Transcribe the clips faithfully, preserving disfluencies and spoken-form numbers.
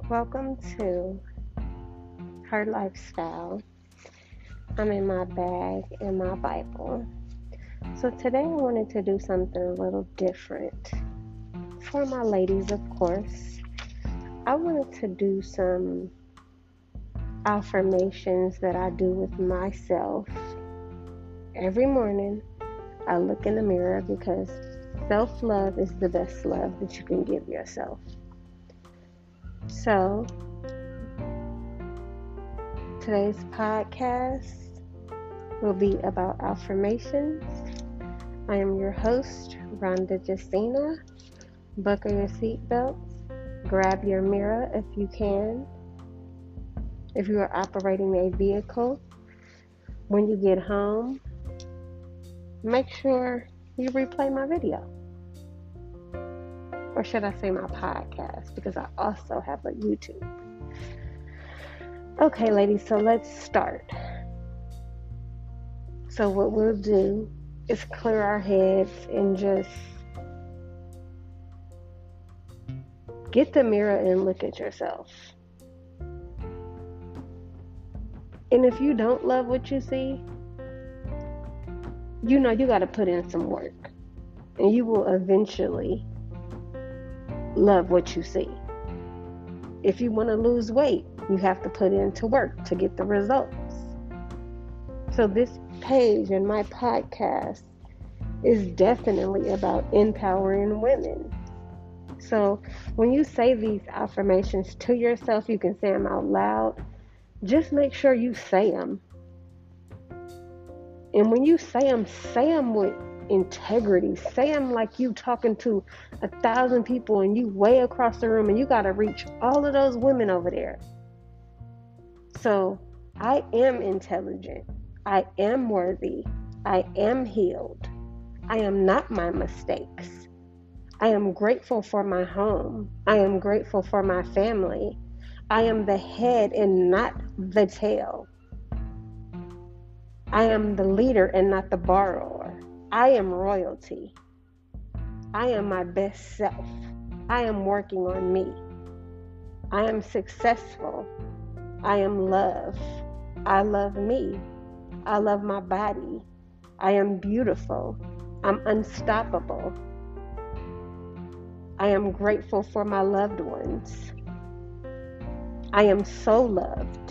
Welcome to Her Lifestyle. I'm in my bag and my Bible. So today I wanted to do something a little different. For my ladies, of course, I wanted to do some affirmations that I do with myself every morning. I look in the mirror because self-love is the best love that you can give yourself. So today's podcast will be about affirmations. I am your host, Rhonda Justina. Buckle your seatbelts. Grab your mirror if you can. If you are operating a vehicle, when you get home, make sure you replay my video. Or should I say my podcast, because I also have a YouTube. Okay, ladies, so let's start. So what we'll do is clear our heads and just get the mirror and look at yourself. And if you don't love what you see, you know you got to put in some work. And you will eventually love what you see. If you want to lose weight, you have to put into work to get the results. So this page in my podcast is definitely about empowering women. So when you say these affirmations to yourself, you can say them out loud. Just make sure you say them. And when you say them, say them with integrity. Say them like you talking to a thousand people and you way across the room and you got to reach all of those women over there. So I am intelligent. I am worthy. I am healed. I am not my mistakes. I am grateful for my home. I am grateful for my family. I am the head and not the tail. I am the leader and not the borrower. I am royalty. I am my best self. I am working on me. I am successful. I am love. I love me. I love my body. I am beautiful. I'm unstoppable. I am grateful for my loved ones. I am so loved.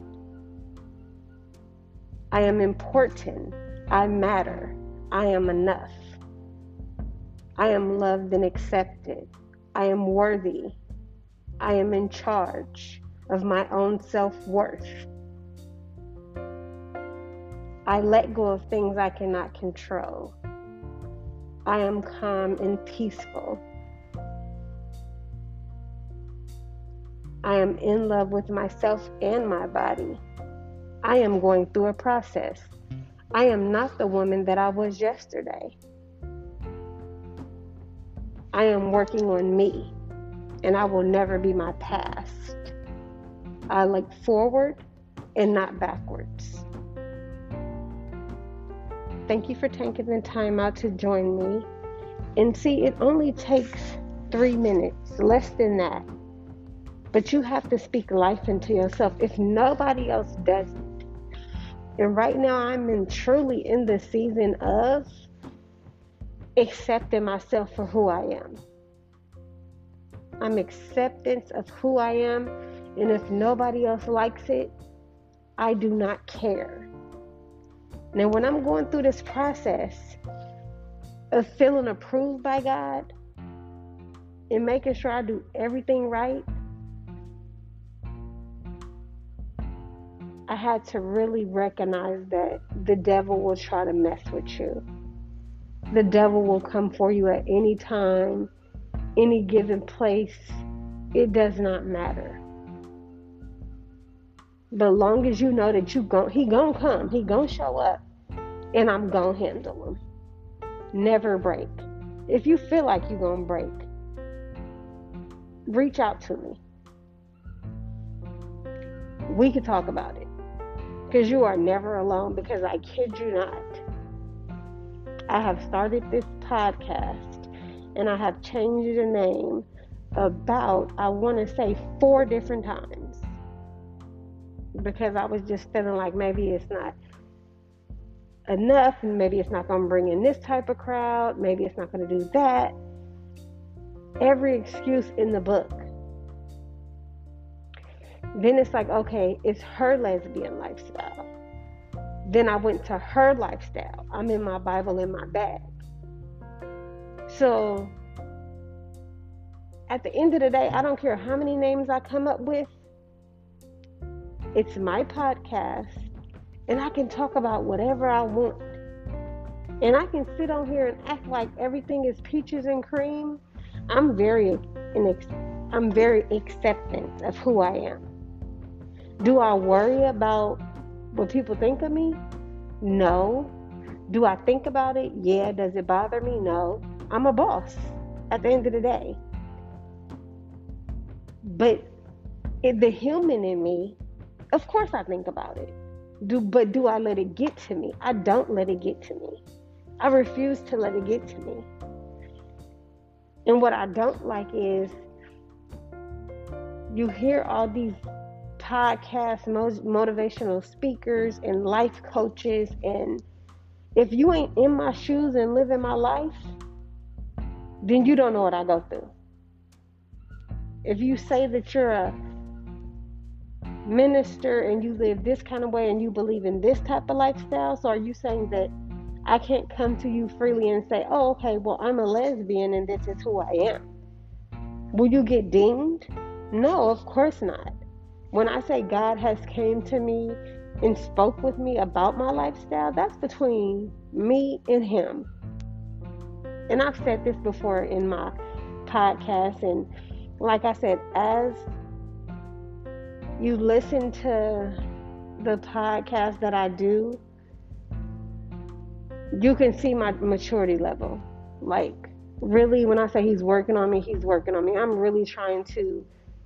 I am important. I matter. I am enough. I am loved and accepted. I am worthy. I am in charge of my own self-worth. I let go of things I cannot control. I am calm and peaceful. I am in love with myself and my body. I am going through a process. I am not the woman that I was yesterday. I am working on me, and I will never be my past. I look forward and not backwards. Thank you for taking the time out to join me. And see, it only takes three minutes, less than that. But you have to speak life into yourself if nobody else does it. And right now I'm in truly in the season of accepting myself for who I am. I'm acceptance of who I am. And if nobody else likes it, I do not care. Now, when I'm going through this process of feeling approved by God and making sure I do everything right, I had to really recognize that the devil will try to mess with you. The devil will come for you at any time, any given place. It does not matter. But long as you know that you gon' he gonna come, he gonna show up, and I'm gonna handle him. Never break. If you feel like you're gonna break, reach out to me. We can talk about it. Because you are never alone, because I kid you not. I have started this podcast and I have changed the name about, I want to say, four different times, because I was just feeling like maybe it's not enough, and maybe it's not going to bring in this type of crowd, maybe it's not going to do that. Every excuse in the book. Then it's like, okay, it's her lesbian lifestyle. Then I went to her lifestyle. I'm in my Bible in my bag. So at the end of the day, I don't care how many names I come up with. It's my podcast, and I can talk about whatever I want. And I can sit on here and act like everything is peaches and cream. I'm very, I'm very acceptant of who I am. Do I worry about what people think of me? No. Do I think about it? Yeah. Does it bother me? No. I'm a boss at the end of the day. But it, the human in me, of course I think about it. Do but do I let it get to me? I don't let it get to me. I refuse to let it get to me. And what I don't like is you hear all these podcasts, motivational speakers and life coaches, and if you ain't in my shoes and living my life, then you don't know what I go through. If you say that you're a minister and you live this kind of way and you believe in this type of lifestyle, so are you saying that I can't come to you freely and say, oh, okay, well, I'm a lesbian and this is who I am? Will you get dinged? No, of course not. When I say God has came to me and spoke with me about my lifestyle, that's between me and him. And I've said this before in my podcast, and like I said, as you listen to the podcast that I do, you can see my maturity level. Like, really, when I say he's working on me, he's working on me. I'm really trying to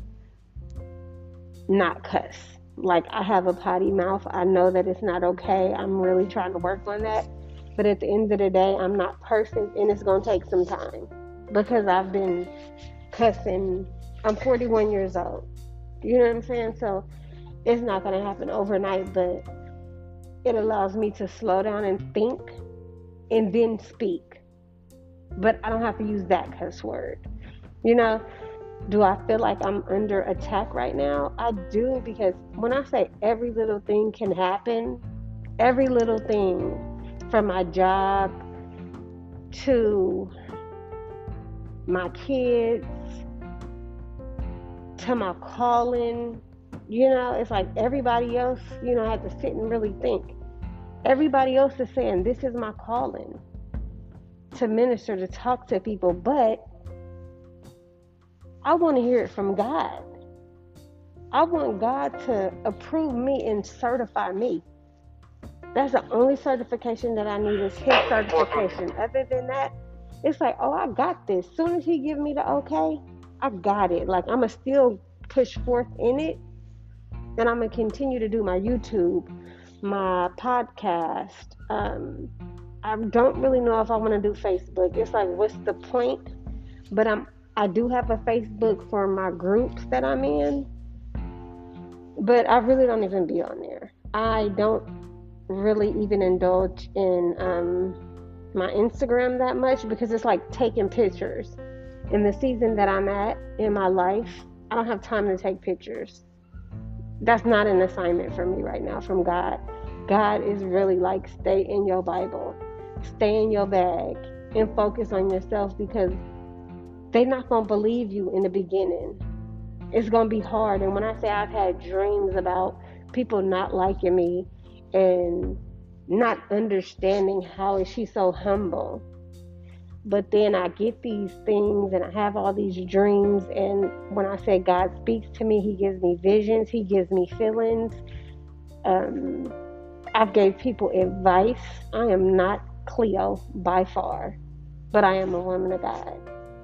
not cuss. Like, I have a potty mouth. I know that it's not okay. I'm really trying to work on that. But at the end of the day, I'm not perfect, and it's going to take some time because I've been cussing. I'm forty-one years old. You know what I'm saying? So it's not going to happen overnight, but it allows me to slow down and think and then speak. But I don't have to use that cuss word. You know, do I feel like I'm under attack right now? I do, because when I say every little thing can happen, every little thing, from my job to my kids to my calling, you know, it's like everybody else, you know, I have to sit and really think. Everybody else is saying, this is my calling, to minister, to talk to people, but I want to hear it from God. I want God to approve me and certify me. That's the only certification that I need, is his certification. Other than that, it's like, oh, I got this. As soon as he give me the okay, I got it. Like, I'm going to still push forth in it. And I'm going to continue to do my YouTube, my podcast. Um, I don't really know if I want to do Facebook. It's like, what's the point? But I'm, I do have a Facebook for my groups that I'm in. But I really don't even be on there. I don't really even indulge in um, my Instagram that much, because it's like taking pictures. In the season that I'm at in my life, I don't have time to take pictures. That's not an assignment for me right now from God. God is really like, stay in your Bible, stay in your bag, and focus on yourself, because they're not going to believe you in the beginning. It's going to be hard. And when I say I've had dreams about people not liking me and not understanding how is she so humble, but then I get these things and I have all these dreams, and when I say God speaks to me, he gives me visions, he gives me feelings. um, I've gave people advice. I am not Cleo by far, but I am a woman of God.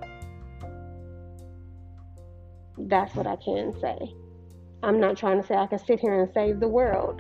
That's what I can say. I'm not trying to say I can sit here and save the world.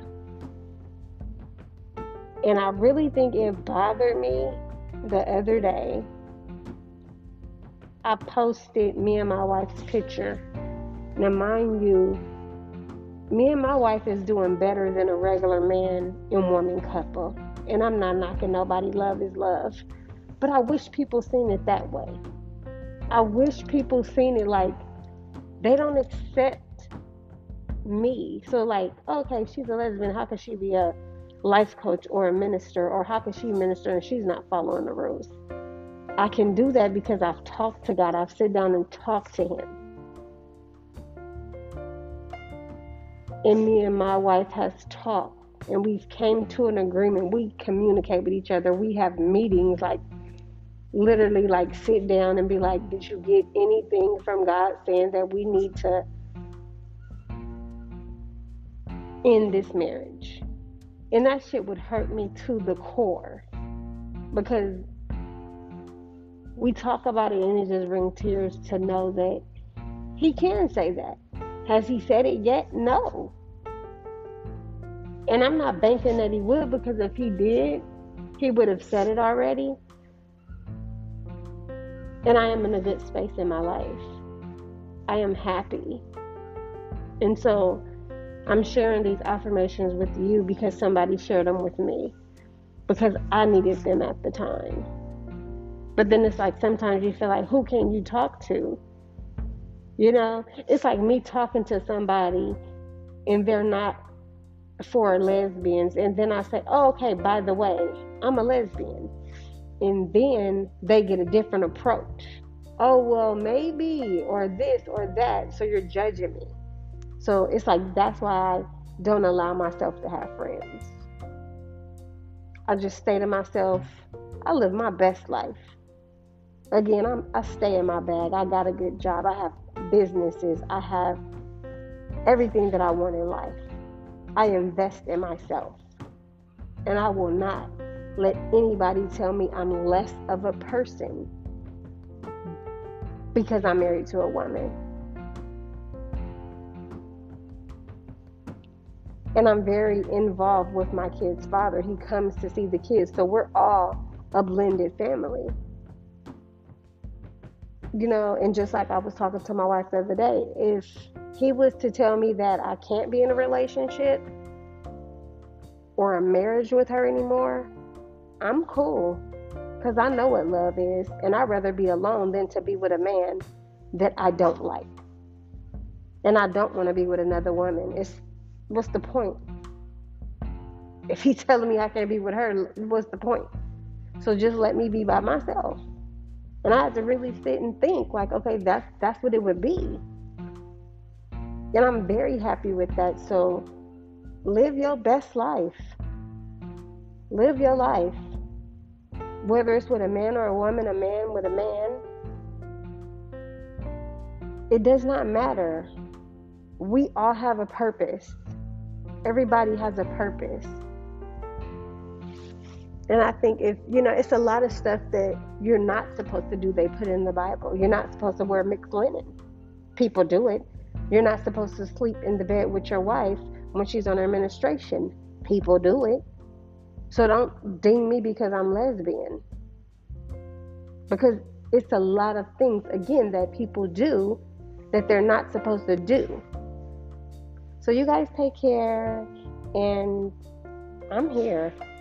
And I really think it bothered me the other day I posted me and my wife's picture. Now, mind you, me and my wife is doing better than a regular man and woman couple. And I'm not knocking nobody. Love is love. But I wish people seen it that way. I wish people seen it like they don't accept me. So like, okay, she's a lesbian. How could she be a life coach or a minister? Or how could she minister and she's not following the rules? I can do that because I've talked to God. I've sit down and talked to him. And me and my wife has talked, and we've came to an agreement. We communicate with each other. We have meetings, like literally like sit down and be like, did you get anything from God saying that we need to end this marriage? And that shit would hurt me to the core, because we talk about it and it just brings tears to know that he can say that. Has he said it yet? No. And I'm not banking that he would, because if he did, he would have said it already. And I am in a good space in my life. I am happy. And so I'm sharing these affirmations with you because somebody shared them with me, because I needed them at the time. But then it's like sometimes you feel like, who can you talk to? You know, it's like me talking to somebody and they're not for lesbians. And then I say, oh, okay, by the way, I'm a lesbian. And then they get a different approach. Oh, well, maybe, or this or that. So you're judging me. So it's like, that's why I don't allow myself to have friends. I just stay to myself. I live my best life. Again, I'm, I stay in my bag. I got a good job. I have businesses. I have everything that I want in life. I invest in myself. And I will not let anybody tell me I'm less of a person because I'm married to a woman. And I'm very involved with my kid's father. He comes to see the kids. So we're all a blended family. You know, and just like I was talking to my wife the other day, if he was to tell me that I can't be in a relationship or a marriage with her anymore, I'm cool, because I know what love is, and I'd rather be alone than to be with a man that I don't like. And I don't want to be with another woman. It's, what's the point? If he's telling me I can't be with her, what's the point? So just let me be by myself. And I had to really sit and think, like, okay, that's that's what it would be. And I'm very happy with that. So live your best life. Live your life. Whether it's with a man or a woman, a man with a man, it does not matter. We all have a purpose. Everybody has a purpose. And I think if, you know, it's a lot of stuff that you're not supposed to do, they put in the Bible. You're not supposed to wear mixed linen. People do it. You're not supposed to sleep in the bed with your wife when she's on her menstruation. People do it. So don't ding me because I'm lesbian. Because it's a lot of things, again, that people do that they're not supposed to do. So you guys take care, and I'm here.